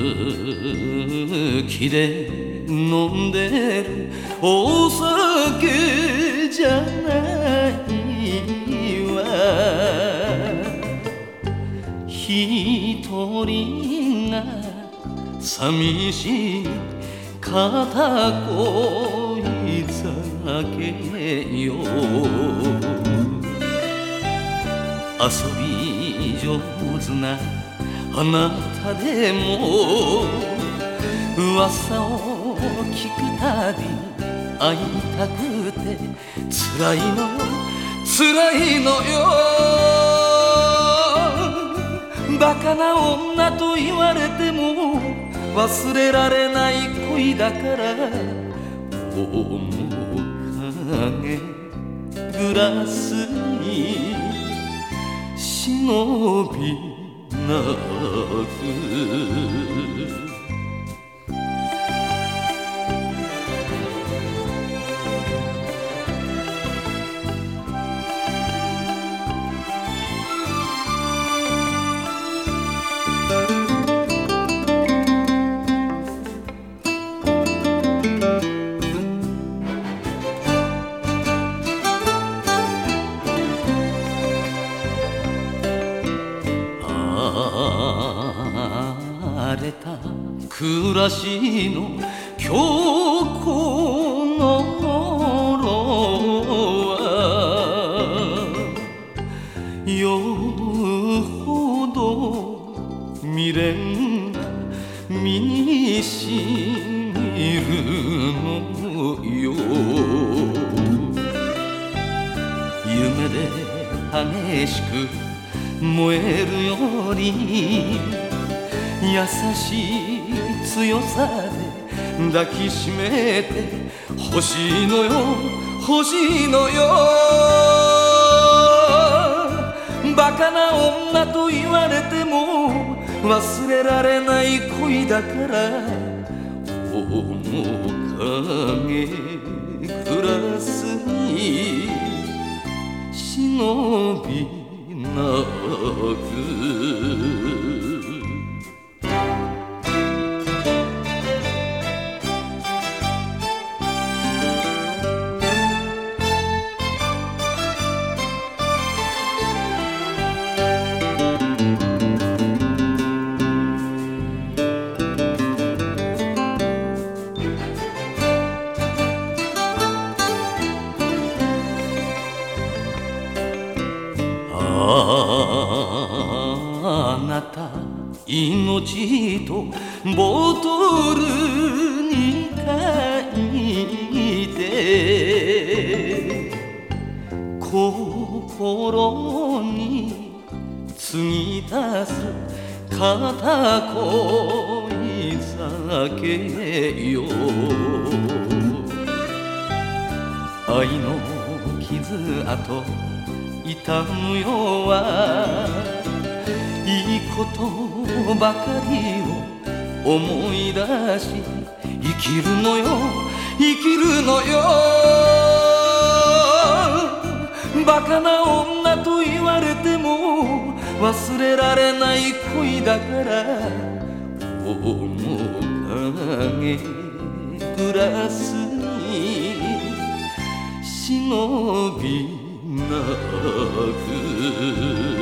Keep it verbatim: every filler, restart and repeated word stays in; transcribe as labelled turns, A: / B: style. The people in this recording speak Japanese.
A: 気で飲んでるお酒じゃないわ。一人が寂しい片恋酒よ。遊び上手なあなたでも噂を聞くたび会いたくて辛いのよ辛いのよ。バカな女と言われても忘れられない恋だから面影グラスに忍び泣く。荒れた暮らしの今日この頃はよほど未練が身にしみるのよ。夢で激しく燃えるより優しい強さで抱きしめて欲しいのよ欲しいのよ。バカな女と言われても忘れられない恋だから面影グラスに忍び泣く。あなた命とボトルに書いて心に継ぎ足す片恋酒よ。愛の傷跡痛むよはいいことばかりを思い出し生きるのよ生きるのよ。バカな女と言われても忘れられない恋だから面影グラスに忍び泣く。